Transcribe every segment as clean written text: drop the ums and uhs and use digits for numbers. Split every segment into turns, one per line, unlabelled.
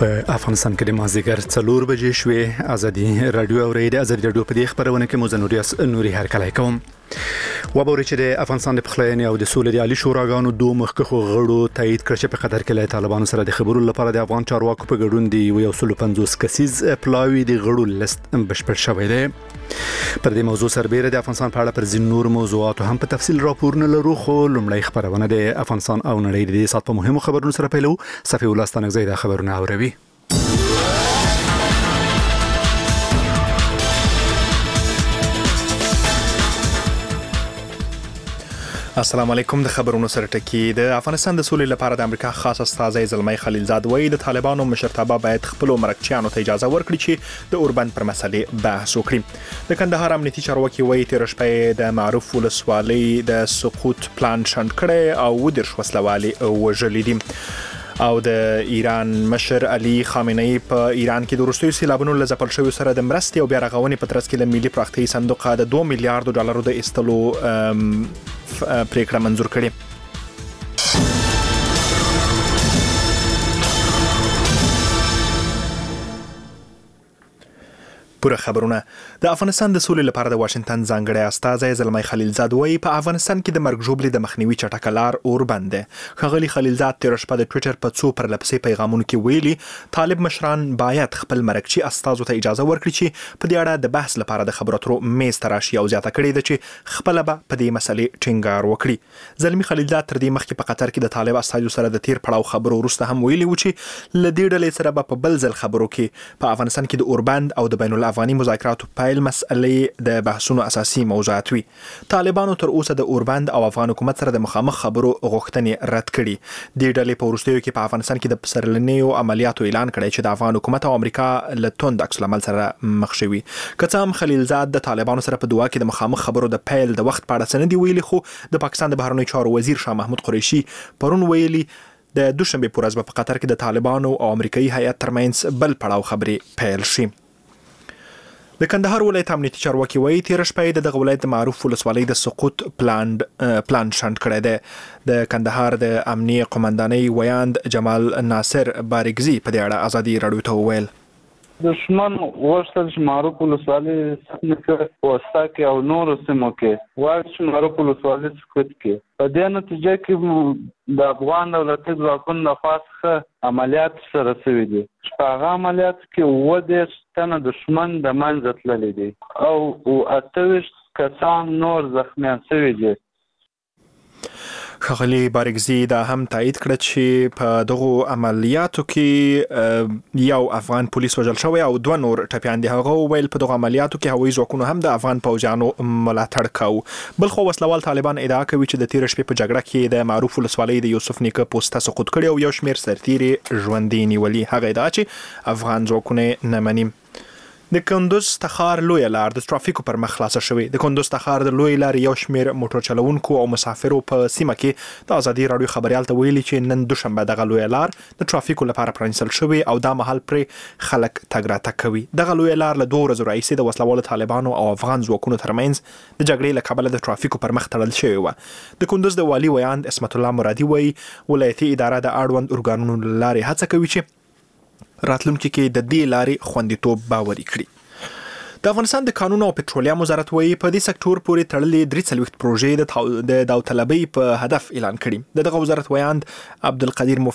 په افغانستان کې د مازیګر 4 بجې شوې. ازادي رادیو اوریده ازادي رادیو په دې خبرونه کې مزنوریاس نوري هرکلای کوم. وبوري چې د افغانستان د پخلاینې او د سولې د عالی شوراګانو دوه مخکخو غړو تایید کړ چې په قطر کې له طالبانو سره د خبرو لپاره د افغان چارواکو په ګډون دی 150 کسیز پلاوی د غړو لست بشپړ شوی دی. پر دې موضوع سربېره د افغانستان په اړه پر ځینو نور موضوعاتو هم په تفصیل راپورونه لرو، خو لومړی خبرونه د افغانستان او نړۍ د سات په مهمو خبرونو سره پیلو. صفي الله ستانګزی د خبرونه اوروي.
السلام علیکم. د خبرونو سره ټکی. د افغانستان د سولې لپاره د امریکا خاص استازی زلمی خلیلزاد وایي د طالبانو مشرتابه باید خپل مرکچیانو ته اجازه ورکړي چې د اوربند پر مسلې بحث وکړي. د کندهار امنیتي چارواکي وایي تیر شپه د معروف ولسوالۍ د سقوط پلان شنډ کړي او ودرش وسلوالي وژلي دي. او د ایران مشر علي خامنه‌ای په ایران کې د وروستیو سیلابونو له ځپل شویو سره د مرستې او بیا رغونې په ترڅ کې له ملي پراختیايي صندوق د 2 میلیارډ ډالرو د ایستلو پریکړه منظور کړې. پوره خبرونه. د افغانستان د سولې لپاره د واشنگټن ځانګړی استازی زلمی خلیلزاد وایي په افغانستان کې د مرګ ژوبلې د مخنیوي چټکه لار اوربند ده. ښاغلي خلیلزاد تیر شپه د ټوئیټر په څو پرلپسې پیغامونو کې ویلي طالب مشران باید خپل مرکچي استازو ته اجازه ورکړي چې په دې اړه د بحث لپاره د خبرو اترو میز ته راشي او زیاته کړې ده چې خپل به په دې مسلې ټینګار وکړي. زلمی خلیلزاد تر دې مخکې په قطر کې د طالب استازو سره د تیر پړاو خبرو وروسته هم ویلي و چې له دې ډلې سره به په بل ځل خبرو کې په افغانستان کې د اوربند او د بین الافغاني مذاکراتو پایل مسئلې د بحثونو اساسي موضوعات وي. طالبانو تر اوسه د اوربند او افغان حکومت سره د مخامخ خبرو غوښتنې رد کړي. د ډلې په وروستیو کې په افغانستان کې د پسرلنیو عملیاتو اعلان کړی چې د افغان حکومت او امریکا له توند عکس العمل سره مخ شوي. که څه هم خلیلزاد د طالبانو سره په دوه کې د مخامخ خبرو د پیل د وخت په اړه څه نه دی ویلي، خو د پاکستان د بهرنیو چارو وزیر شاه محمود قریشي پرون ویلي د دوشنبه په ورځ په قطر کې د طالبانو او امریکایي هیئت ترمنځ بل پړاو خبرې پیل شي. د کندهار ولایت امنیتي چارواکي وایي تیر شپه د دغه ولایت معروف ولسوالۍ د سقوط پلان شنډ کړی دی. د کندهار د امنیي قومندانۍ ویاند جمال ناصر بارګزي په دې اړه ازادي رادیو ته وویل
دشمن ورسل چې معروف ولسوالۍ سقوط وستا کې او نور سیمو کې واښ معروف ولسوالۍ سقوط کې په دې نتیجه کې د افغان دولتي ځواکونو د خاصه عملیات سره شوي دي. په هغه عملیات کې 20 تنه دشمن د منځ تللي دي او 28 کسان نور زخمیان شوي دي.
ښاغلي بارګزي دا هم تایید کړه چې په دغه عملیاتو کې یو افغان پولیس وژل شوی او 2 نور ټپیان دي. هغه ویل په دغه عملیاتو کې هوایي ځواکونو هم د افغان پوځیانو ملاتړ کاوه. بل خو وسلوال طالبان ادعا کوي چې د تیر شپې په جګړه کې د معروف ولسوالۍ د یوسف نیکه پوسټه سقوط کړي او یو شمیر سرتیري ژوندي نیولي. هغه ادعا چې افغان ځواکونه نه مني. د کندوز تخار لوی لار د ترافیکو پر مخ خلاصه شوې. د کندوز تخار د لوی لار یو شمیر موټر چلوونکو او مسافرو په سیمه کې د ازادي رادیو خبريال ته ویلي چې نن دوشنبه دغه لوی لار د ترافیکو لپاره پرانیستل شوې او دا مهال پر خلک تګ راتګ کوي. دغه لوی لار له 2 ورځې راهیسې د وسلوالو طالبانو او افغان ځواکونو ترمنځ د جګړې له کبله د ترافیکو پر مخ تړل شوی و. د کندوز د والي ویاند اسمت الله مرادي وایي ولایتي اداره د اړوند ارګانونو لارې هڅه کوي چې راتلونکي کې د دې لارې خوندیتوب باوري کړي. د افغانستان د کانونو او پټرولیم وزارت وایي په دې سکتور پورې تړلې 43 پروژې د داوطلبۍ په هدف اعلان کړي. دغه وزارت ویاند عبدالقدیر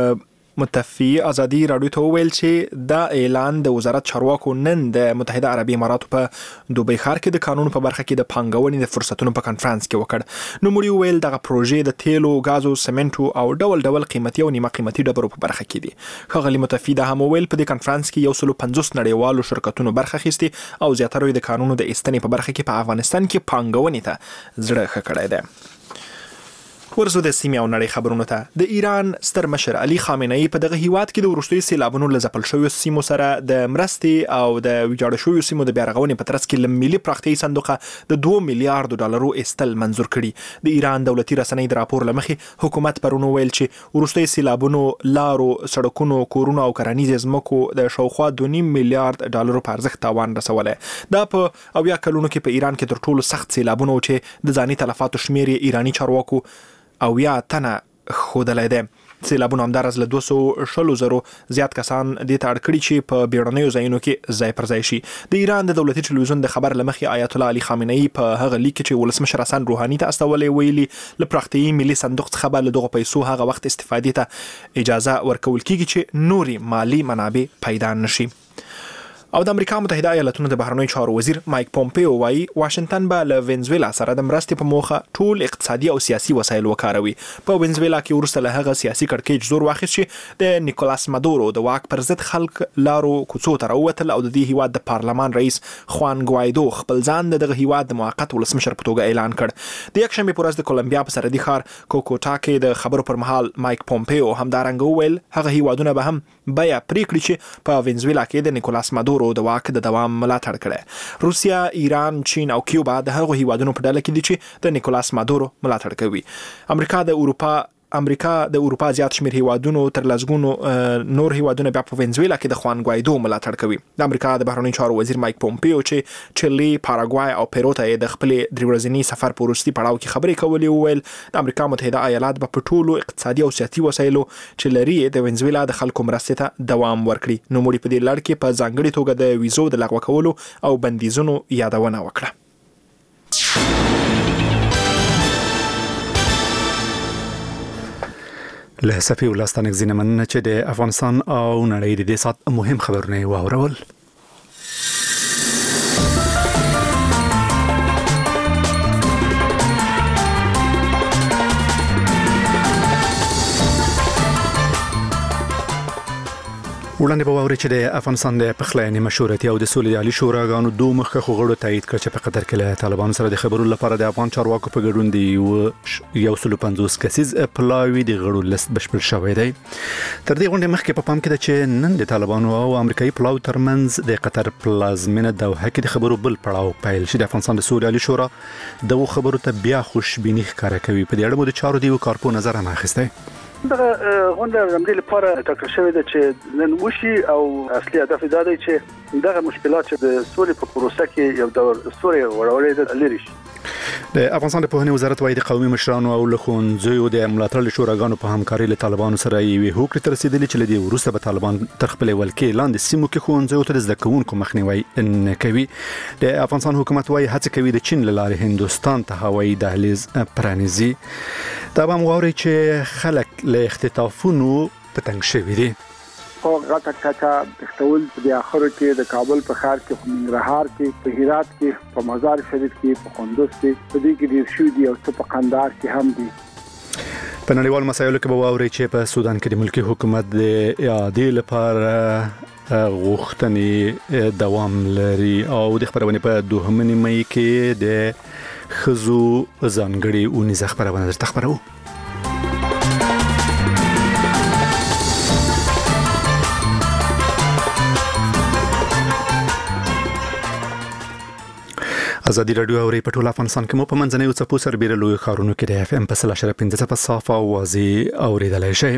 متفی ازادي رادیو ته ویل چې دا اعلان د وزارت چارواکو نن د متحده عربي اماراتو په دوبۍ ښار کې د قانون په برخه کې د پانګونې د فرصتونو په کانفرنس کې وکړ. نو موږ ویل دغه پروژې د تیلو، غازو، سمنټو او ډول ډول قیمتي او نیمه قیمتي ډبرو په برخه کې دي. ښاغلي متفی دا هم ویل په دې کانفرنس کې 150 نړیوالو شرکتونو برخه اخیستي او زیاتره د قانونو د ایستنې په برخه کې په افغانستان کې پانګونې ته زړه ښه کړی دی. ورزو د سیمې او نړۍ خبرونو ته. د ایران ستر مشر علي خامنه‌ای په دغه هیواد کې د وروستیو سیلابونو له ځپل شویو سیمو سره د مرستې او د ویجاړ شویو سیمو د بیا رغونې په ترڅ کې له ملي پراختیايي صندوق د 2 میلیارډ ډالرو ایستل منظور کړي. د ایران دولتي رسنۍ د راپور لمخې حکومت پرونو ویل چې وروستیو سیلابونو لارو، سړکونو، کورونو او کرنیزې ځمکو د شاوخوا 2.5 میلیارډ ډالرو په ارزښت تاوان رسولی. دا په 80 کلونو کې په ایران کې تر ټولو سخت سیلابونه چې د ځاني تلفاتو شمیر ایراني چارواکو 80 تنه ښودلی دی. سیلابونو همدارس له 200,000 زیات کسان د ته اړ کړي چې په بیړنیو ځایونو کې ځای پر ځای شي. د ایران د دولتي ټلویزیون د خبر لمخې آیت الله علي خامنه‌ای په هغه لیک چې ولسمشر حسن روحاني ته استولې ویلي له پراختیایي ملي صندوق څخه به له دغه پیسو هغه وخت استفادې ته اجازه ورکول کیږي چې نوري مالی منابع پیدا نشي. او د امریکا متحده ایالاتونو د بهرنیو چارو وزیر مایک پومپیو وایي واشنگټن به له وینزویلا سره د مرستې په موخه ټول اقتصادي او سیاسي وسایل وکاروي. په وینزویلا کې وروسته له هغه سیاسي کړکېچ زور واخیست چې د نیکولاس مادورو د واک پر ضد خلک لارو کوڅو ته راووتل او د دې هیواد د پارلمان رئیس خوان ګوایدو خپل ځان دغه هیواد د موقت ولسمشر په توګه اعلان کړ. د یکشنبه په ورځ د کولمبیا په سرحدي ښار کوکوټا کې د خبرو پر مهال مایک پومپیو همدارنګه وویل هغه هیوادونه به هم بیا پریکړي چې په وینزویلا کې د نیکولاس مادورو د واک د دوام ملاتړ کړي. روسیا، ایران، چین او کیوبا د هغو هیوادونو په ډله کې دي چې د نیکولاس مادورو ملاتړ کوي. امریکا د اروپا زیات شمیر هیوادونو تر لسګونو نور هیوادونه بیا په وینزویلا کې د خوان ګوایدو ملاتړ کوي. د امریکا د بهرنیو چارو وزیر مایک پومپیو چې چلی، پاراګوای او پیرو ته د خپل درې ورځني سفر په وروستي پړاو کې خبرې کولې وویل د امریکا متحده ایالات په ټولو اقتصادي او سیاسي وسایلو چې لري د وینزویلا د خلکو مرستې ته دوام ورکړي. نو موږ په دې لړ کې په ځانګړي توګه د ویزو د لغوه کولو او بندیزونو یادونه وکړه.
له صفي ولستانک زینمن چې د افغانستان او نړۍ د دې سات مهم خبرونه واورول. وړاندې به واورئ چې د افغانستان د پخلاینې مشورتي او د سولې د عالی شوراګانو دوه مخکښو غړو تایید کړ چې په قطر کې له طالبانو سره د خبرو لپاره د افغان چارواکو په ګډون د 150 کسیز پلاوی د غړو لیست بشپړ شوی دی. تر دې غونډې مخکې په پام کې ده چې نن د طالبانو او امریکایي پلاو ترمنځ د قطر پلازمینه دوحه کې د خبرو بل پړاو پیل شي. د افغانستان د سولې عالی شورا دغه خبرو ته بیا خوشبیني ښکاره کوي. په دې اړه مو د چارو دیو کارپو نظر هم اخیستی.
دغه غونډه زموږ لپاره ټاکل شوې ده چې نن وشي او اصلي هدف دا دی چې دغه مشکلات چې د سولې په پروسه کې یو ډول سوري وړولې لري شي.
د افغانستان د پوهنې وزارت وايي د قومي مشرانو او لخونځو د ملاتړ شوراګانو په همکاري له طالبانو سره یوې هوکړې ته رسیدلې چې لدی وروسته به طالبان تر خپل ولکې لاندې سیمو کې خونځو ته د زده کوونکو مخنیوي نه کوي. د افغانستان حکومت وايي هڅه کوي د چین له لارې هندوستان ته هوایي دهلیز پرانیزي. دا به موري چې خلک له اختطافونو په تنګ شوي دي.
او غټه کټه اختول په اخر کې د کابل په ښار کې، په ننګرهار کې، په هرات کې، په مزار شریف کې، په کندوز کې، په دې کې ډیر شو دي او په قندهار کې هم دي.
په نړیوال مسایلو کې به واوري چې په سودان کې د ملکی حکومت د اعادې لپاره غوښتنې دوام لري او د خبرونه په 2 مې کې د خزو ځانګړي اونیزه خبرونه درته خبرو. ازادي رادیو اوري په ټول افغانستان کې مو په منځنۍ او څپو سره بیرلوي خارونو کې د اف ام په 3.15 په صافه او واضح اوریدلای شي.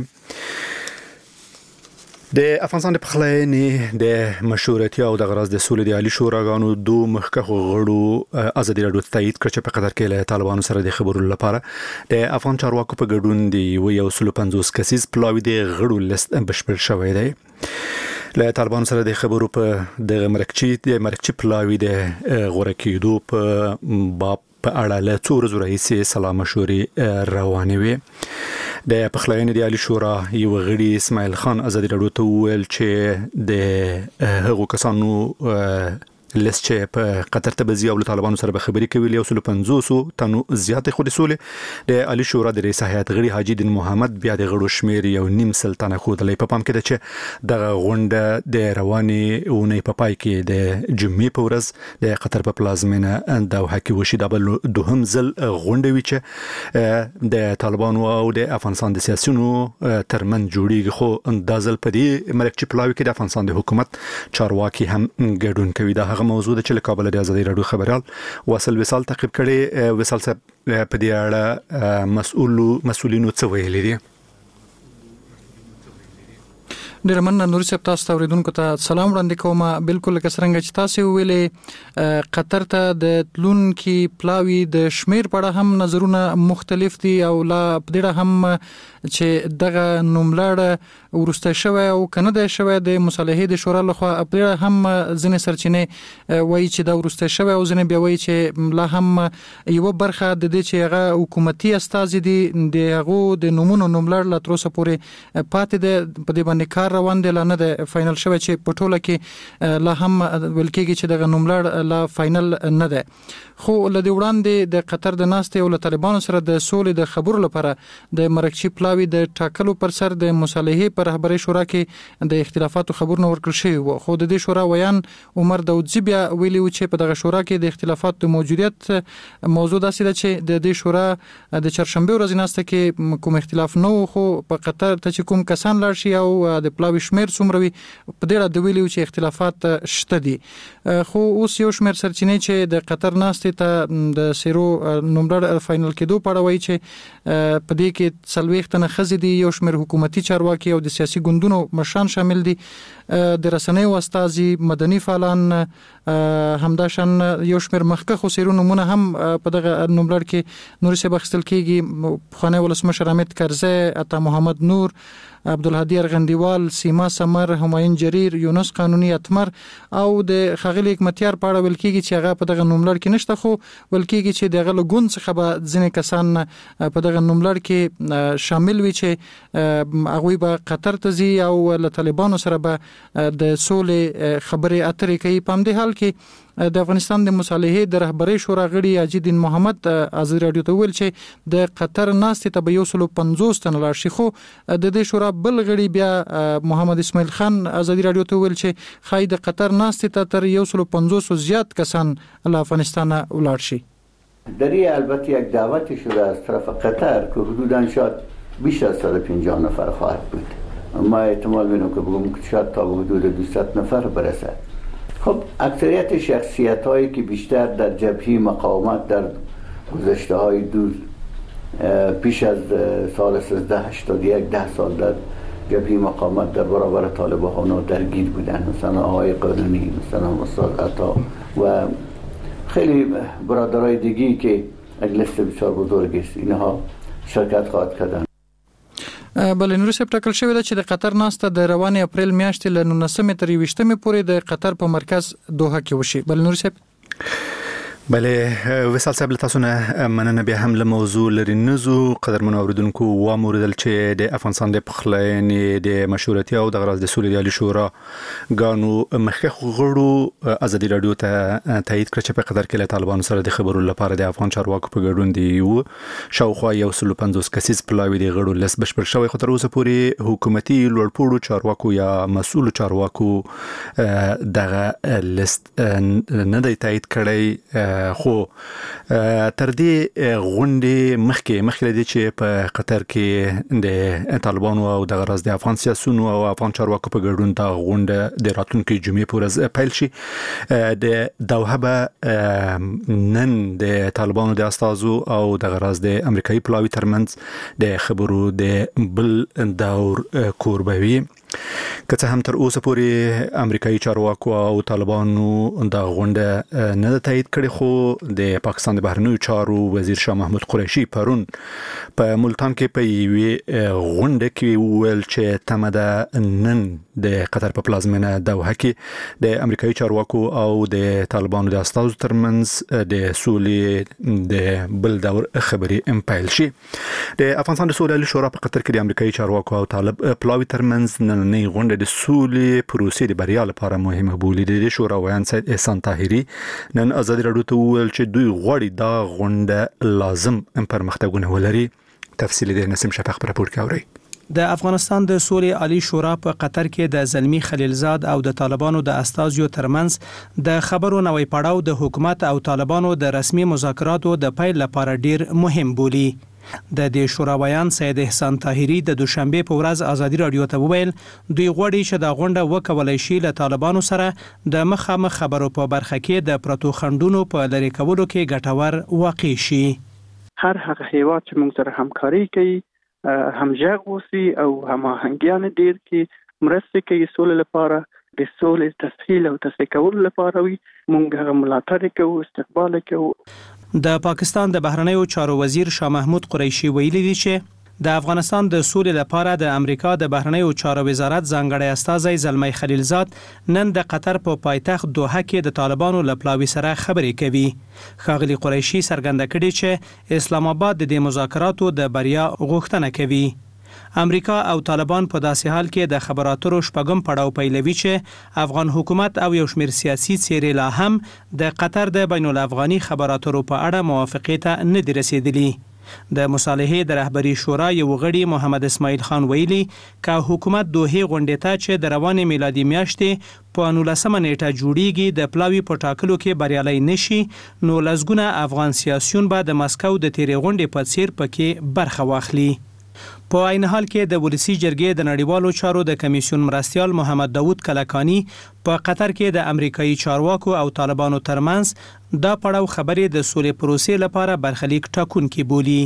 د افغانستان د پخلاینې د مشورتي او د غرض د سولې د عالی شوراګانو دوه مخکښو غړو ازادي رادیو تایید کړ چې په قطر کې له طالبانو سره د خبرو لپاره د افغان چارواکو په ګډون دی 150 کسیز پلاوی د غړو لیست بشپړ شوی دی. له طالبانو سره د خبرو په د مرکچی پلاوی د غوړه کېدو په باب په اړه له څو ورځې راهیسې سلا مشورې روانې وي. د پخلاینې د عالی شورا یو غړي اسماعیل خان ازادي رادیو ته وویل چې د هغو کسانو لیست چې په قطر ته بزي او طالبانو سره به خبرې کوي 150 تنو زیات خو د سولې د عالی شورا د رئیس هیئت غړي حاجی دین محمد بیا د غړو شمیر یو نیم سلطنه خو د په پام کې ده چې د غونډه د رواني اونۍ په پای کې د جمعې په ورځ د قطر په پلازمینه دوحه کې وشي. د بل دوهم ځل غونډه وی چې د طالبانو او د افغانستان د سیاسيونو ترمن جوړیږي خو اندازل په دې مرکچی پلاوی کې د افغانستان د حکومت چارواکي هم ګډون کوي. دا موضوع ده چې له کابل د ازادي رادیو خبرال وصل تعقیب کړي. وصل صاحب په دې اړه مسؤلینو څه ویلي دي؟
ډېر مننه نوري صاحب، تاسو ته اوریدونکو ته سلام وړاندې کوم. بالکل لکه څنګه چې تاسو ویلې قطر ته د تلونکي پلاوی د شمیر په اړه هم نظرونه مختلف دي او لا په دې هم چې دغه نوملړ ورسته شوی او کنه د شوی د مصالحې د شورا لخوا په هم ځنې سرچینې وایي چې دا ورسته شوی او ځنې بیا وایي چې لا هم یو برخه د دې چې هغه حکومتي استازي دي د هغه د نوملړ لا تر اوسه پورې پاتې ده، په دې باندې کار روان دی، لا نه د فائنل شوی چې په ټوله کې لا هم ویل کېږي چې دغه نوملړ لا فائنل نه ده. خو لدی وړاندې د قطر د ناستې او له طالبانو سره د سولې د خبرو لپاره د مرکچی پلاوی د ټاکلو پر سر د مصالحې پر رهبري شورا کې د اختلافاتو خبرونه ورکړل شوی وو. خو د دې شورا ویان عمر داودزی بیا ویلي و چې په دغه شورا کې د اختلافاتو موجودیت موضوع داسې ده چې د دې شورا د چهارشنبه ورځې ناسته کې کوم اختلاف نه و، خو په قطر ته چې کوم کسان لاړ شي او د پلاوی شمیر څومره وي په دې اړه د ویلي و چې اختلافات شته دي. خو اوس یو شمیر سرچینې چې د قطر ناستې ته د سیرو نوملړ فائنل کېدو په اړه وایي چې په دې کې 40 تنه ښځې دي، یو شمیر حکومتي چارواکي او د سیاسي ګوندونو مشران شامل دي، د رسنیو استازي، مدني فعالان، همداشان یو شمیر مخکښ سیرو نمونه هم په دغه نوملړ کې نوري صاحب اخیستل کېږي. پخوانی ولسمشر حامد کرزی، عطا محمد نور، عبدالهادي ارغندیوال، سیما سمر، همایون جریر، یونس قانوني اتمر او د خغلی حکمتیار په اړه ویل کېږي چې هغه په دغه نوملړ کې نشته، خو ویل کېږي چې دغه لګون څخه به ځینې کسان په دغه نوملړ کې شامل وي چې هغوی به قطر ته ځي او له طالبانو سره به د سولې خبرې اترې کوي. په همدې حال کې د افغانستان د مصالحې د رهبري شورا غړي حاجي دین محمد ازادي رادیو ته ویل چې د قطر ناستې ته به 150 تنه لاړ شي، خو د دې شورا بل غړي بیا محمد اسماعیل خان ازادي رادیو ته ویل چې خای د قطر ناستې ته تر 150 زیات کسان له افغانستان ولاړ شي.
در این البته یک دعوتی شده از طرف قطر که حدوداً شاید بیش از 150 نفر خواهد بود. ما احتمال می‌دونم که بگم شاید تا حدود 200 نفر برسد. خب اکثریت شخصیت هایی که بیشتر در جبهه مقاومت در گذشته های دور پیش از سال 1381 10 سال در جبهه مقاومت در برابر طالبان درگیر بودن، مثلا آقای قانونی، مثلا استاد عطا و خیلی برادرای دیگی که یک لیست بسیار بزرگ است، اینها شرکت خواهد کردن.
بل نور صاحب ټاکل شوی ده چې د قطر ناسته د روانې اپریل میاشتې له 19 تر 20 پورې د قطر په مرکز دوحه کې وشي. بل نور صاحب
بله وصال صاحب تاسو نه مننه بیا هم له موضوع لري نزو قدرمن اوریدونکو و موردل چې د افغانستان د پخلاینې د مشورتي او د غراز د سولې عالی شورا غانو مخکخ غړو ازادي رادیو ته تایید کړ چې په قطر کې له طالبانو سره د خبرو لپاره د افغان چارواکو په ګډون دی یو شاوخوا 150 کسیز پلاوی د غړو لس بشپړ شوی، خو تر اوسه پورې حکومتي لوړپوړو چارواکو یا مسؤل چارواکو دغه لیست نه دی تایید کړی. خو تر دې غونډې مخکې لدی چې په قطر کې د طالبانو او د غرض د افغان سیاسيونو او افغان چارواکو په ګډون دا غونډه د راتلونکي جمعې پورې پیل شي. د دوحه به نن د طالبانو د استازو او د غرض د امریکایي پلاوی ترمنځ د خبرو د بل دور کوربوي. که څه هم تر اوسه پورې امریکایي چارواکو او طالبانو د غونډه نه تایید کړي، خو د پاکستان د بهرنیو چارو وزیر شاه محمود قریشي پرون په ملتان کې په یوې غونډه کې وویل چې تمه ده نن د قطر په پلازمینه دوحه کې د امریکایي چارواکو او د طالبانو د استازو ترمنځ د سولې د بل دور خبرې پیل شي. د افغانستان د سولې عالی شورا په قطر کې د امریکایي چارواکو او طالب پلاوی ترمنځ نننۍ غونډه د سولې پروسې د بریا لپاره مهمه بولي. د شورا ویان سید احسان طاهری نن ازادي رادیو ته وویل چې دوی غواړي دا غونډه لازم پرمختګونه ولري. تفصیل د نسیم شفق پر راپور کوي.
د افغانستان د سولې عالی شورا په قطر کې د زلمی خلیلزاد او د طالبانو د استازیو ترمنځ د خبرو نوې پړاو د حکومت او طالبانو د رسمي مذاکراتو د پیل لپاره ډیر مهم بولي. د دې شوراویان سید احسان طاهری د دوشنبه په ورځ ازادي رادیو ته وویل دوی غواړي چې دا غونډه وکولای شي له طالبانو سره د مخامخ خبرو په برخه کې د پروتو خندونو په لری کولو کې ګټور واقع شي.
هر هغه هیواد چې موږ سره همکاري کوي همغږ اوسي او هماهنګیان ډیر کې مرستې کوي سولې لپاره، د سولې تسهیل او تشریح کولو لپاره وي. موږ هغه ملاتړ کوو، استقبال کوو.
د پاکستان د بهرنیو چارو وزیر شاه محمود قریشي ویلي دی چې د افغانستان د سولې لپاره د امریکا د بهرنیو چارو وزارت ځانګړی استازی زلمی خلیلزاد نن د قطر په پایتخت دوحه کې د طالبانو له پلاوي سره خبرې کوي. ښاغلي قریشي څرګنده کړې چې اسلام آباد د دې مذاکراتو د بریا غوښتنه کوي. امریکا او طالبان په داسې حال کې د خبراتو شپږم پړاو پیلوي چې افغان حکومت او یو شمېر سیاسي څېرې لا هم د قطر د بین الافغاني خبراتو په اړه موافقې ته نه دي رسیدلي. د مصالحې د رهبری شورا یو غړي محمد اسماعیل خان ویلي چې حکومت دوه غونډې ته چې د روانې میلادي میاشتې په 19 نیټه جوړیږي د پلاوی په ټاکلو کې بریالي نشي، نو لزګونه افغان سیاسيون به د مسکو د تیرې غونډې په څیر پکې برخه واخلي. په عین حال کې د ولسی جرګې د نړیوالو چارو د کمیسیون مرستیال محمد داوود کلکانی په قطر کې د امریکایي چارواکو او طالبانو ترمنځ دا پړاو خبرې د سولې پروسې لپاره برخلیک ټاکونکي بولي.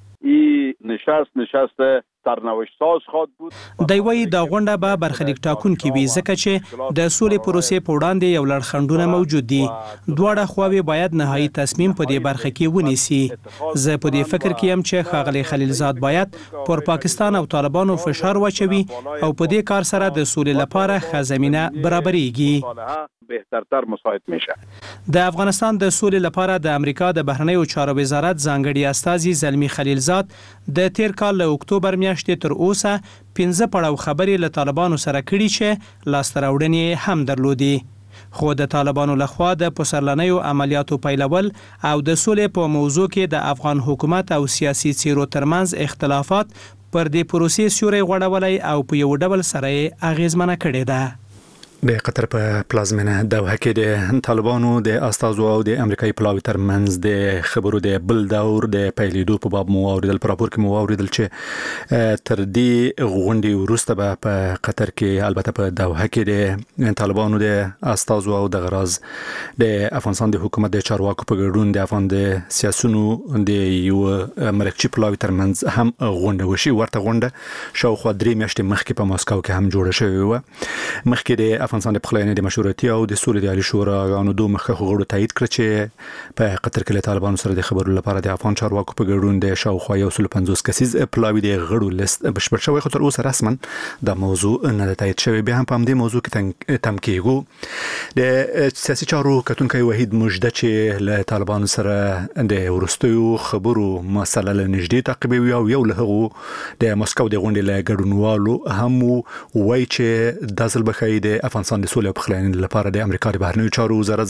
نشست سرنوشت ساز خواهد بود.
دوی دا غونډه به برخلیک ټاکونکي وي ځکه چې د سولې پروسې په وړاندې یو لړ خنډونه موجود دي. دواړه خواوې باید نهایي تصمیم په دې برخه کې ونیسي. زه په دې فکر کې یم چې ښاغلی خلیلزاد باید پر پاکستان او طالبانو فشار واچوي او په دې کار سره د سولې لپاره ښه زمینه برابرېږي.
بهترتر مساعد میشه.
د افغانستان د سولې لپاره د امریکا د بهرنیو چارو وزارت ځانګړي استازي زلمی خلیلزاد د تیر کال له اکتوبر میاشتې تر اوسه 15 پړاو خبرې له طالبانو سره کړي چې لاسته راوړنې هم درلودي. خو د طالبانو لخوا د پسرلنیو عملیاتو پیلول او د سولې په موضوع کې د افغان حکومت او سیاسي څیرو ترمنځ اختلافات پر دې پروسې سیوری غوړولای او په یو ډول سره اغیزمنه کړې ده.
د قطر په پلازمینه دوحه کې د طالبانو د استازو او د امریکایي پلاوي ترمنځ د خبرو د بل دور د پیلېدو په باب مو اوریدل. په راپور کې مو اوریدل چې تر دې غونډې وروسته به په قطر کې البته په دوحه کې د طالبانو د استازو او د غراز د افغانستان د حکومت د چارواکو په ګډون د افغان د سیاسونو د یو مرکزي پلاوي ترمنځ هم غونډه وشي. ورته غونډه شاوخوا 3 میاشتې مخکې په ماسکو کې هم جوړه شوې و. مخکې د افغانستان د پخلاینې د مشورتي او د سولې د عالی شورا غانو دوه مخکښو غړو تایید کړ چې په قطر کې له طالبانو سره د خبرو لپاره د افغان چارواکو په ګډون د شاوخوا 150 کسیز پلاوي د غړو لیست بشپړ شوی. خو تر اوسه رسما د موضوع نه تایید شوی. بیا هم په دې موضوع کې تم کېږو. د سیاسي چارو کتونکي وحید مجده چې له طالبانو سره د ورستیو خبرو مسله له نږدې تعقیبوي او یو له هغو د مسکو د غونډې له ګډونوالو هم وایي چې د ځل بخای د افغانستان د سولې او پخلاینې لپاره د امریکا د بهرنیو چارو وزارت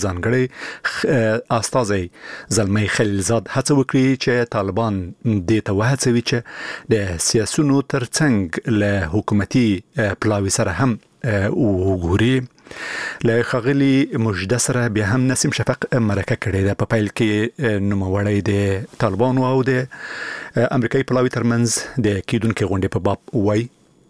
ځانګړی استازی زلمی خلیلزاد هڅه وکړي چې طالبان دې ته وهڅوي چې د سیاسونو ترڅنګ له حکومتي پلاوي سره هم وګوري. له ښاغلي مجده سره بیا هم نسیم شفق مرکه کړې ده. په پیل کې نوموړی د طالبانو او د امریکایي پلاوي ترمنځ د کېدونکې غونډې په باب وایي.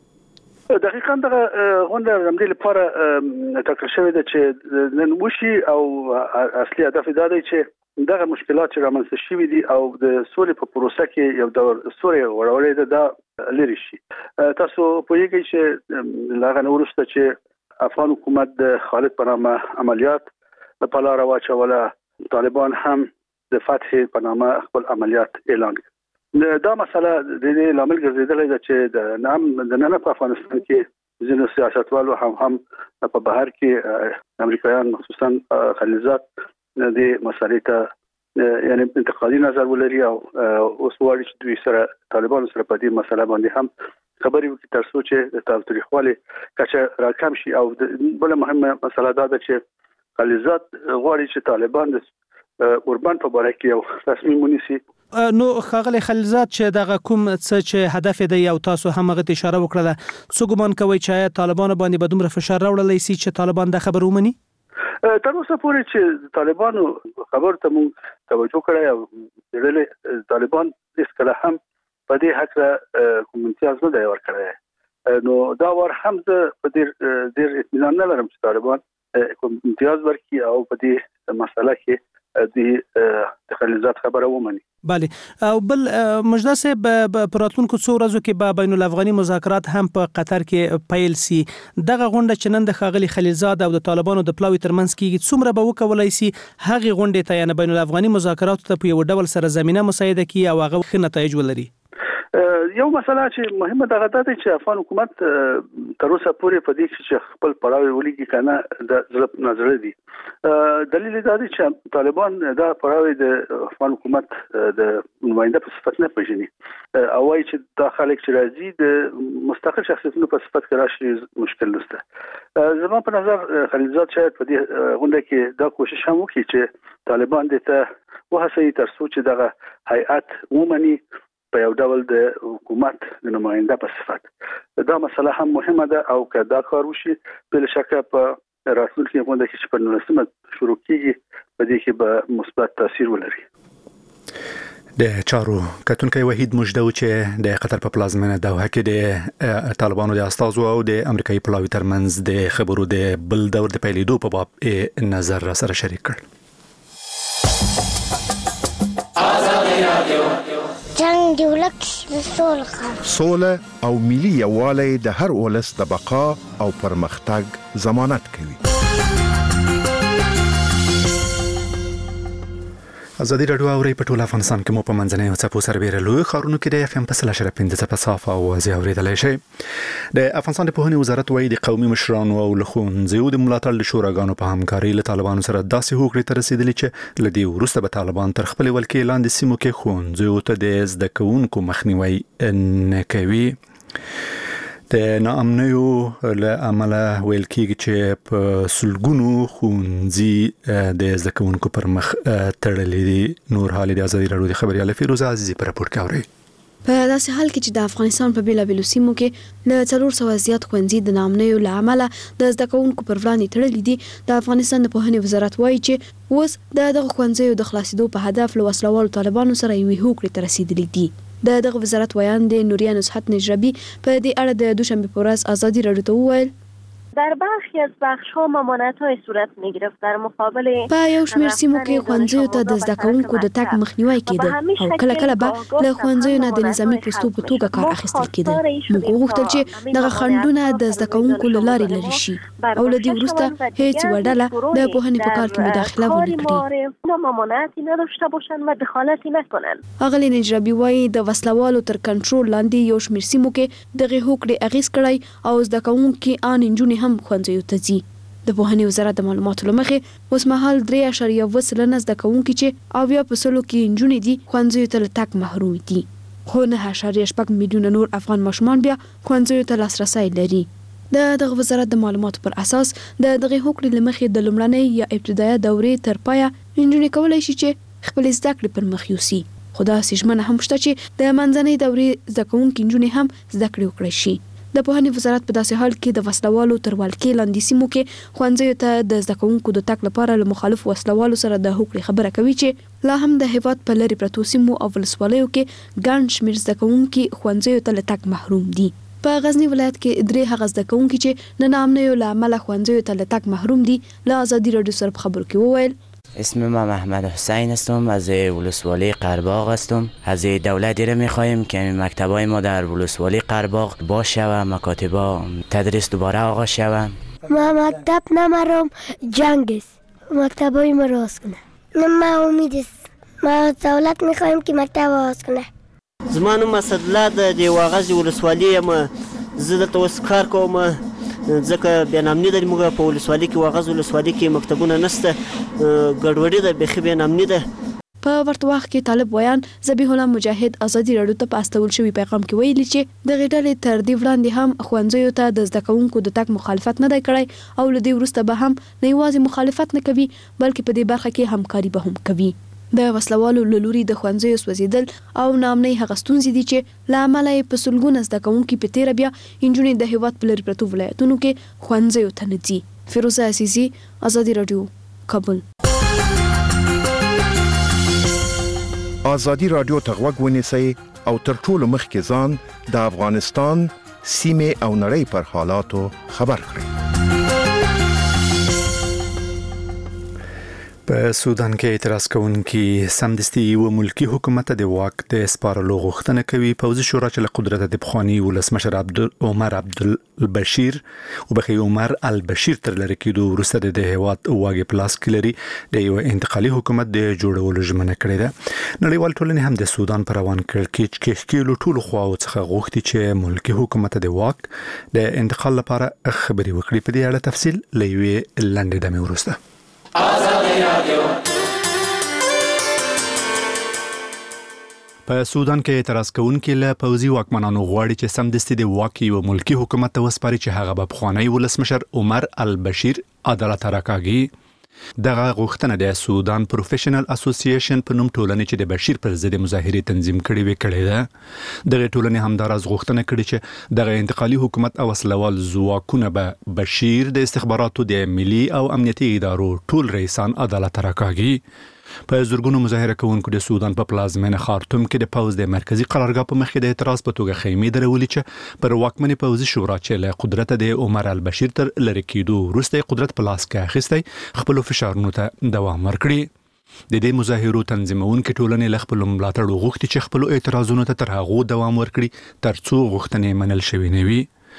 دقیقاً دغه غونډه زموږ لپاره ټاکل شوې ده چې نن وشي او اصلي هدف دا دی چې دغه مشکلات چې رامنځته شوي دي او د سولې په پروسه کې یو ډول سوري غوړولې ده لري شي. تاسو پوهیږئ چې لاغه وروسته چې افغان حکومت د خالد په نامه عملیات په لار واچوله، طالبان هم د فتح په نامه خپل عملیات اعلان کړ. دا مسله د دې لامل ګرځیدلې ده چې د نن په افغانستان کې ځینې سیاستوالو هم په بهر کې امریکایان خصوصا خلیلزاد د مسلې ته یعنی انتقادي نظر ولري او اوس وایي چې دوی سره طالبانو سره په دې مسله باندې هم خبرې وکړي تر څو چې د تاریخوالي کچه راکم شي. او بل مهمه مسله دا ده چې خلیلزاد غواړي چې طالبان د اوربان په باره کې یو تصمیم ونیسي.
نو ښاغلی خلیلزاد چې دغه کوم څه چې هدف دی او تاسو هم هغه اشاره وکړه، څه ګمان کوي چې طالبان باندې به دومره فشار راوړلی شي چې طالبان د خبر ومني؟
تر اوسه پورې چې طالبانو خبر ته موږ توجه کړی او د طالبان هیڅ کله هم په دې حق کوم امتیاز نه دی ورکړی. نو دا ور هم په ډېر اطمینان نه لرم چې طالبان کوم امتیاز ورکړي او په دې مسله کې د خلیلزاد خبره ومني.
بله او بل مجده صاحب په راتلونکو څو ورځو کې به بین الافغاني مذاکرات هم په قطر کې پیل سي. دغه غونډه چې نن د ښاغلي خلیلزاد او د طالبانو د پلاوي ترمنځ کېږي څومره به وکولای سي هغې غونډې ته یعنې بین الافغاني مذاکراتو ته په یو ډول سره زمینه مساعده کړي او هغه ښه نتایج ولري؟
یو مسله چې مهمه دغه ده چې افغان حکومت تر اوسه پورې په دې چې خپل پړاوی ولګي کنه د نظر دي. دلیل دا دی چې طالبان دا پړاوی د افغان حکومت د نماینده په صفت نه پیژني او وايي چې دا خلک چې راځي د مستقل شخصیتونو په صفت کې راشي مشکل نشته. زما په نظر خلیلزاد شاید په دې غونډه کې دا کوشش هم وکړي چې طالبان د ته وهڅوي تر څو چې دغه هیئت ومني په یو ډول د حکومت د نماینده په صفت. دا مسله هم مهمه ده او که دا کار وشي بل شک په راتلونکي غونډه کې چې په 19 شروع کیږي په دې کې به مثبت تاثیر ولري.
د چارو کتونکي وحید مجده چې د قطر په پلازمینه دوحه کې د طالبانو د استازو او د امریکایي پلاوي ترمنځ د خبرو د بل دور د پیلېدو په باب نظر را سره شریک کړ.
جنگ دی ولک د سوله او ملي یووالی د هر ولس د بقا او پرمختګ ضمانت کوي.
ازادي راډیو اوري په ټول افغانستان کې مو په منځنۍ او څپو سربېره لوی ښارونو کې د FM په 105 په صافه او واضح اورېدلای شي. د افغانستان د پوهنې وزارت وايي د قومي مشرانو او له ښوونځیو د ملاتړ له شوراګانو په همکارۍ له طالبانو سره داسې هوکړې ته رسېدلې چې له دې وروسته به طالبان تر خپلې ولکې لاندې سیمو کې ښوونځیو ته د زده کوونکو مخنیوی نه کوي. د ناامنیو له امله ویل کېږي چې په سلګونو ښوونځي د زده کوونکو پر مخ تړلي دي. نور حال د ازادي راډیو د خبرياله فیروزه عزیزي په راپور کې اوري.
په داسې حال کې چې د افغانستان په بیلابیلو سیمو کې له 400 زیات ښوونځي د ناامنیو له امله د زده کوونکو پر وړاندې تړلي دي. د افغانستان د پوهنې وزارت وایي چې اوس د دغه ښوونځیو د خلاصېدو په هدف له وسلوالو طالبانو سره یوې هوکړې ته رسېدلي دي. دغه وزارت ویان د نوریا نصحت نجربی په دې اړه د دوشنبه په ورځ ازادي راډیو ته وویل
در برخی از بخش‌ها ممانعت‌های صورت می‌گرفت در مقابل
په یو شمېر سیمو کې ښوونځیو ته د زده کوونکو د تګ مخنیوی کېده او کله کله به له ښوونځیو نه د نظامي پوستو په توګه کار اخیستل کېده. موږ وغوښتل چې دغه خنډونه د زده کوونکو له لارې لرې شي او له دې وروسته هیڅ وډله د پوهنې په کار کې مداخله ونه کړي.
ممانعتی نداشته باشند و دخالتی نکنند.
اغلی نجربی وایي د وسلوالو تر کنټرول لاندې یو شمېر سیمو کې دغه هوکړې اغیز کړی او زده کوونکي ان نجونې هم ښوونځیو ته ځي. د پوهنې وزارت د معلوماتو له مخې اوس مهال 3.7 سلنه زده کوونکي چې 90% کې نجونې دي ښوونځیو ته له تګ محروم دي. خو 9.6 میلیونه نور افغان ماشومان بیا ښوونځیو ته لاسرسی لري. دغه وزارت د معلوماتو پر اساس دغه هوکړې له مخې د لومړنۍ یا ابتدایي دورې تر پایه نجونې کولی شي چې خپل زده کړې پر مخ یوسي. خو داسې ژمنه هم شته چې د منځنۍ دورې زده کوونکي نجونې هم زده کړې وکړي شي. د پوهنې وزارت په داسې حال کې د وسلوالو تر ولکې لاندې سیمو کې ښوونځیو ته د زده کوونکو د تګ لپاره له مخالفو وسلوالو سره د هوکړې خبره کوي چې لا هم د هیواد په لرې پرتو سیمو او ولسوالیو کې ګڼ شمېر زده کوونکي ښوونځیو ته له تګ محروم دي. په غزنی ولایت کې 3 هغه زده کوونکي چې د ناامنیو له امله ښوونځیو ته له تګ محروم دي له ازادي راډیو سره په خبرو کې وویل
اسم من محمد حسین هستم، از ولسوالی قره‌باغ هستم. از دولتی را می‌خواهیم که مکتب‌های ما در ولسوالی قره‌باغ باشه و مکاتب تدریس دوباره آغاز شود.
ما مکتب نمیرم، جنگ است. مکتب‌های ما را باز کنه. ما امید است. ما دولت می‌خواهیم که مکتب باز کنه.
زمانو مسدله د واغز ولسوالی ما زه د توسکار کوم ځکه بینامنی د موږ په ولسوالۍ کې واغز ولسوالۍ کې مکتبونه نشته، ګډوډي د بخي بینامنی ده.
په ورته وخت کې طالب ویان ذبیح الله مجاهد ازادي راډیو ته په استول شوی پیغام کې ویلي چې د غټلې تر دې وړاندې هم ښوونځیو ته د زده کوونکو د تګ مخالفت نه دی کړی او له دې وروسته به هم نه یوازې مخالفت نه کوي بلکې په دې برخه کې همکاري به هم کوي. د وسلوالو له لوري د ښوونځیو سوځېدل او ناامنۍ هغه ستونزې دي چې له امله یې په سلګونه زده کوونکي په تېره بیا نجونې د هېواد په لرې پرتو ولایتونو کې ښوونځیو ته نه ځي. فیروزه عزیزي، ازادي راډیو، کابل.
ازادي راډیو ته غوږ ونیسئ او تر ټولو مخکې ځان د افغانستان سیمې او نړۍ پر حالاتو خبر کړئ.
په سودان کې اعتراض کوونکي سمدستي یو ملکی حکومت د واک د سپارلو غوښتنه کوي. پوځي شورا چې له قدرت د پخوانی ولسمشر عمر عبدالبشیر عمر البشیر تر لری کېدو وروسته د هیواد واګې پلاس کلري د یو انتقالي حکومت د جوړولو ژمنه کړې ده. نړیوال ټولنې هم د سودان پر روان کېلو ټولو خواو څخه غوښتي چې ملکی حکومت د واک د انتقال لپاره خبري وکړي. په دې اړه تفصیل لوي لنډه دمه ورسته. په سودان کې اعتراض کوونکي له پوځي واکمنانو غواړي چې سمدستي د واک یو ملکی حکومت ته وسپاري چې هغه به پخوانی ولسمشر عمر البشیر عدالت راکاږي. دغه غوښتنه د سودان پروفیشنل اسوسییشن په نوم ټولنې چې د بشیر پر ضد مظاهره تنظیم کړې ده. دغه ټولنې همدارس غوښتنه کړې چې دغه انتقالي حکومت او وسلوال ځواکونه به بشیر د استخباراتو د ملي او امنیتي ادارو ټول رئیسان عدالت راکاږي. په زورګونو مظاهره کوونکو د سودان په پلازمینه خارتوم کې د پوز د مرکزی قرارګاه په مخ کې د اعتراض په توګه خیمې درولې چې پر واکمنې پوځي شورا چې له قدرت د عمر البشیر تر لری کېدو وروسته قدرت په لاس کې اخیستی خپل فشارونو ته دوام ورکړي. د دې مظاهرو تنظیمونکو ټولنې له خپل ملاتړ غوښتي چې خپل اعتراضونو ته تر هغه دوام ورکړي ترڅو غوښتنې منل شوي نه وي.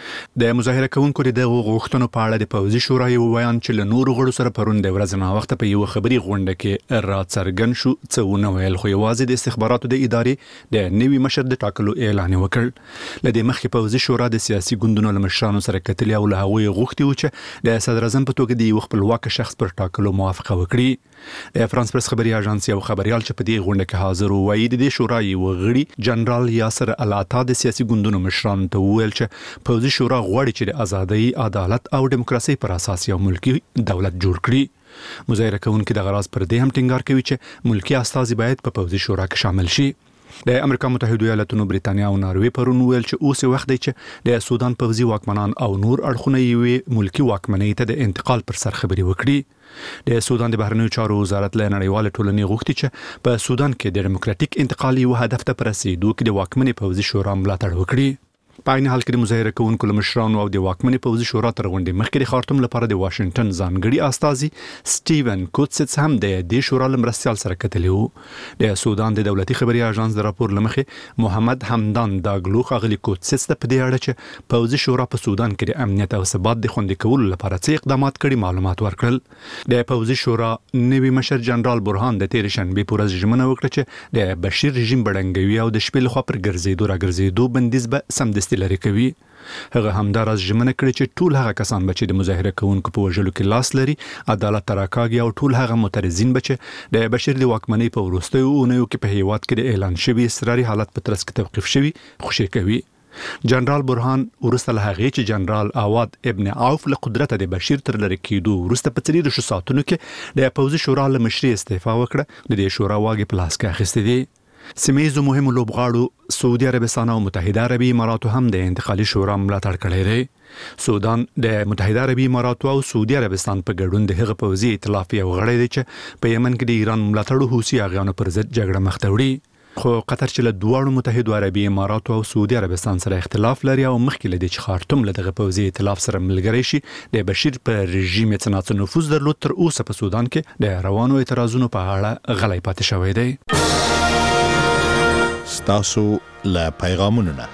د مظاهره کوونکو د دغه غوښتنو په اړه د پوځي شورا یو بیان چې له نورو غړو سره پرون د ورځې ما وخت په یو خبري غونډه کې راڅرګند شو څه ونه ویل خو یوازې د استخباراتو د ادارې د نوي مشر د ټاکلو اعلان وکړ. لدې مخکې پوځي شورا د سیاسي ګوندونو له مشرانو سره کتلې او له هغوی غوښتي و چې د صدر اعظم په توګه د یو خپلواک شخص پر ټاکلو موافقه وکړي. د فرانس پرس خبري اژانس یو خبريال چې په دې غونډه کې حاضر وو د شورا یو غړي جنرال یاسر الاتا د سیاسي ګوندونو مشرانو ته ویل چې پوځي شورا غواړي چې د ازادۍ، عدالت او دیموکراسي پر اساس یو ملکی دولت جوړ کړي. مظاهره کوونکي د غراض پر دې هم ټینګار کوي چې ملکی استازي باید په پوځي شورا کې شامل شي. د امریکا متحده ایالاتونو، بریتانیا او ناروې پرون ویل چې اوس وخت دی چې د سودان پوځي واکمنان او نور اړخونه یې ملکی واکمنۍ ته د انتقال پر سر خبري وکړي. د سودان د بهرنیو چارو وزارت له نړیوال ټولنې غوښتي چې په سودان کې د ډیموکراټیک انتقال یو هدف ته رسیدو کې د واکمنې پوځي شورا ملاتړ وکړي. په عین حال کې د مظاهره کوونکو له مشرانو او د واکمنې پوځي شورا تر غونډې مخکې د خارتوم لپاره د واشنگټن ځانګړي استازي سټیون کوتسټس هم د دې شورا لمرستيال سره کتلی وو. د سودان د دولتي خبري اژانس د راپور لمخې محمد حمدان داګلو خغلی کوتسټس ته په دې اړه چې پوځي شورا په سودان کې د امنیت او ثبات د خوندي کولو لپاره څه اقدامات کړي معلومات ورکړل. د پوځي شورا نوي مشر جنرال برهان د تیر شنبه پورز ژمنه وکړه چې د بشیر رژیم بډنګوي او د شپې لخوا پر ګرځېدو بندیز به سمدستي لري کوي. هغه همدارس ژمنه کړې چې ټول هغه کسان چې د مظاهره کوونکو په وژلو کې لاس لري عدالت راکاږي او ټول هغه معترضین چې د بشیر د واکمنۍ په وروستیو اونیو کې په هیواد کې د اعلان شوی اضطراري حالت په ترڅ کې توقيف شوی خوشی کوي. جنرال برهان ورسته له هغه چې جنرال عواد ابن عوف له قدرت د بشیر تر لری کېدو ورسته په 3 ساعتونو کې د پوځي شورا له مشري استعفا وکړه. د دې شورا واګې پلاس کې اخیستې دي. سیمه‌یزو مهمو لوبغاړو سعودي عربستان او متحده عربي اماراتو هم د انتقالي شورا ملاتړ کړی دی. سودان د متحده عربي اماراتو او سعودي عربستان په ګډون د هغه پوځي ائتلاف یو غړی دی چې په یمن کې د ایران ملاتړو حوثي اغیانو پر ضد جګړه مخ ته وړي. خو قطر چې له دوه متحده عربي اماراتو او سعودي عربستان سره اختلاف لري او مخکې لدی چې خارتوم له دغه پوځي ائتلاف سره ملګری شي د بشیر په رژیم څنګه نفوذ درلود تر اوسه په سودان کې د روانو اعتراضونو په اړه غلی پاتې شوی دی.
ستاسو له پیغامونو نه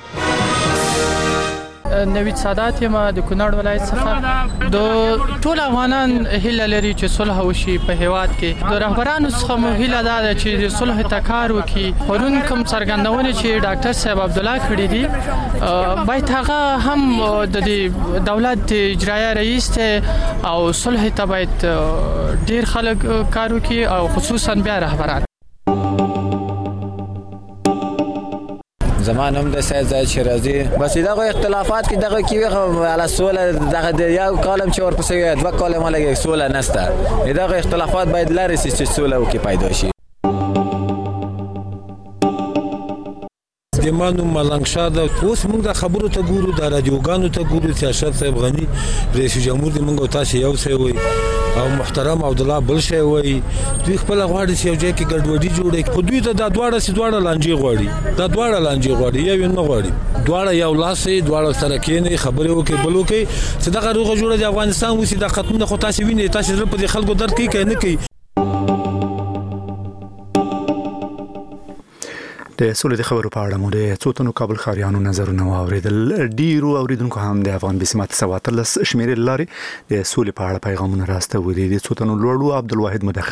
نوید سادات یم د کونړ ولایت څخه د ټول افغانان هیله لري چې صلح وشي په هیواد کې. د رهبرانو څخه مو هیله ده چې د صلح ته کار وکړي. پرون کوم څرګندونه چې ډاکټر صاحب عبد الله کړی دی باید هغه هم د دولت اجرایه رئیس ته او صلح ته باید ډیر خلک کار وکړي او خصوصا بیا رهبران.
زمان هم د سایز شرازي بس دغه اختلافات کې دغه کیوي على سوله دغه یو کالم چې ورپسې دوه کالم لګي سوله نشته. دغه اختلافات باید لاري چې سوله وکي پیدا شي.
د مانو ملنګشاد اوس موږ د خبرو ته ګورو د رادیوګانو ته ګورو چې اشرف صاحب غنی رئیس جمهور دی موږ تاسو یو څه وي او محترم عبد الله بل شي وي دوی خپل غواړي چې یو ځای کې ګډوډي جوړي خو دوی ته د دواړه لانجې غواړي یو نه غواړي دواړه یو لاسې دواړه سره کېنه خبرې وکي بلو کې چې دغه روغه جوړه د افغانستان وسی د ختمه خو تاسو ویني تاسو په خلکو درد کې نه کوي.
د سولې د خبرو په اړه مو د څو تنو کابل ښاریانو نظرونه واوریدل. ډیرو اوریدونکو هم د افغان بسمات سواتلس شمیرې لاري د سولې په اړه پیغامونه راستوري. د څو تنو لوړو عبدالواحد مدخل